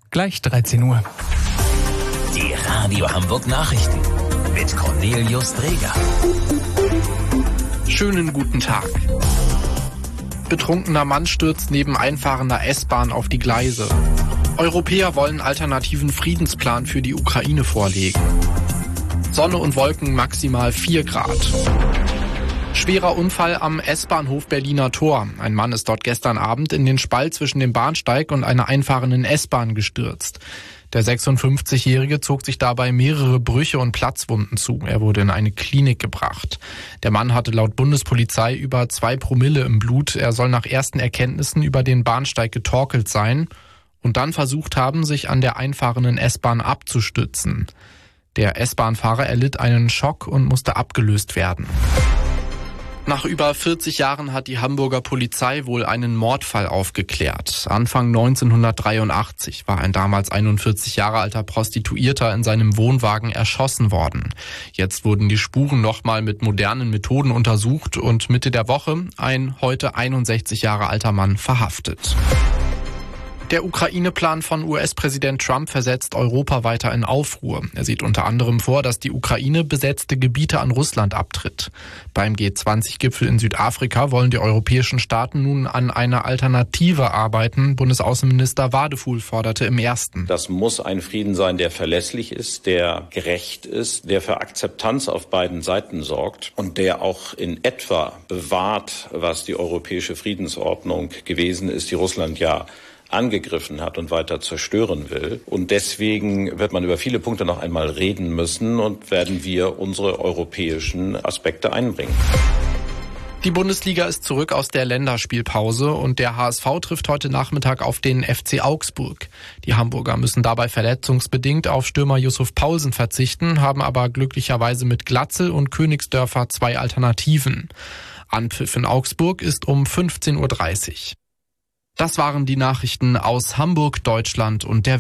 Gleich 13 Uhr. Die Radio Hamburg Nachrichten mit Cornelius Dreger. Schönen guten Tag. Betrunkener Mann stürzt neben einfahrender S-Bahn auf die Gleise. Europäer wollen alternativen Friedensplan für die Ukraine vorlegen. Sonne und Wolken maximal 4 Grad. Schwerer Unfall am S-Bahnhof Berliner Tor. Ein Mann ist dort gestern Abend in den Spalt zwischen dem Bahnsteig und einer einfahrenden S-Bahn gestürzt. Der 56-Jährige zog sich dabei mehrere Brüche und Platzwunden zu. Er wurde in eine Klinik gebracht. Der Mann hatte laut Bundespolizei über 2 Promille im Blut. Er soll nach ersten Erkenntnissen über den Bahnsteig getorkelt sein und dann versucht haben, sich an der einfahrenden S-Bahn abzustützen. Der S-Bahn-Fahrer erlitt einen Schock und musste abgelöst werden. Nach über 40 Jahren hat die Hamburger Polizei wohl einen Mordfall aufgeklärt. Anfang 1983 war ein damals 41 Jahre alter Prostituierter in seinem Wohnwagen erschossen worden. Jetzt wurden die Spuren nochmal mit modernen Methoden untersucht und Mitte der Woche ein heute 61 Jahre alter Mann verhaftet. Der Ukraine-Plan von US-Präsident Trump versetzt Europa weiter in Aufruhr. Er sieht unter anderem vor, dass die Ukraine besetzte Gebiete an Russland abtritt. Beim G20-Gipfel in Südafrika wollen die europäischen Staaten nun an einer Alternative arbeiten. Bundesaußenminister Wadefuhl forderte im ersten. Das muss ein Frieden sein, der verlässlich ist, der gerecht ist, der für Akzeptanz auf beiden Seiten sorgt und der auch in etwa bewahrt, was die europäische Friedensordnung gewesen ist, die Russland ja angegriffen hat und weiter zerstören will. Und deswegen wird man über viele Punkte noch einmal reden müssen und werden wir unsere europäischen Aspekte einbringen. Die Bundesliga ist zurück aus der Länderspielpause und der HSV trifft heute Nachmittag auf den FC Augsburg. Die Hamburger müssen dabei verletzungsbedingt auf Stürmer Yusuf Paulsen verzichten, haben aber glücklicherweise mit Glatzel und Königsdörfer 2 Alternativen. Anpfiff in Augsburg ist um 15:30 Uhr. Das waren die Nachrichten aus Hamburg, Deutschland und der